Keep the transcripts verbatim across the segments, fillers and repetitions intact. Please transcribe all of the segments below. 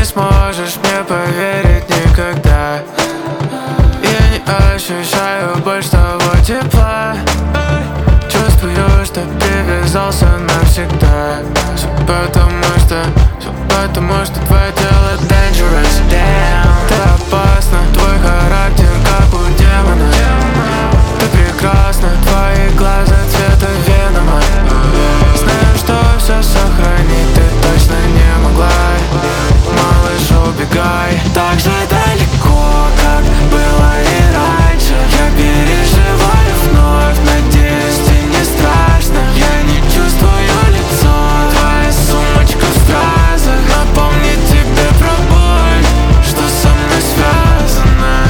сможешь мне поверить никогда. Я не ощущаю больше того тепла. Чувствую, что привязался навсегда. Все потому что, все потому что твое тело dangerous. Damn. Ты опасна, твой характер как у демона. Ты прекрасна, твои глаза цвета венома. Знаю, что все сохранить ты точно не могла. Малыш, убегай так же далеко, как было и раньше. Я переживаю вновь, надеюсь, тебе не страшно. Я не чувствую лицо, твоя сумочка в стразах напомнит тебе про боль, что со мной связано.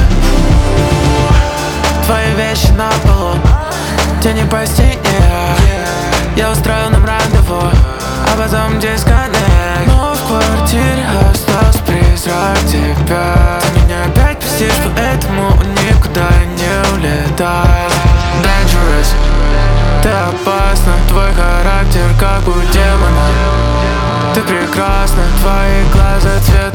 Твои вещи на полу, тени по стене. Я устрою нам рандеву, а потом дисконнект. Но в квартире остался призрак тебя. Ты меня опять простишь, поэтому никуда не улетай. Dangerous. Ты опасна, твой характер как у демона. Ты прекрасна, твои глаза цвет